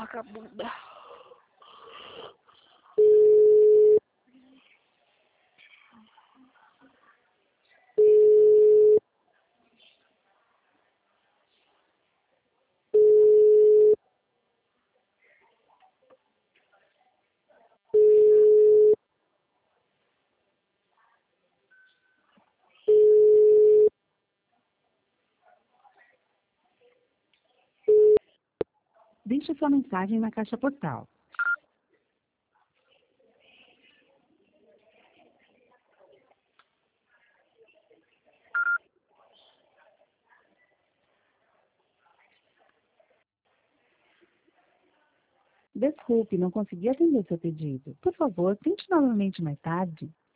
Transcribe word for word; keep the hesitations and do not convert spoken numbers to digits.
vagabunda. Deixe sua mensagem na caixa postal. Desculpe, não consegui atender seu pedido. Por favor, tente novamente mais tarde.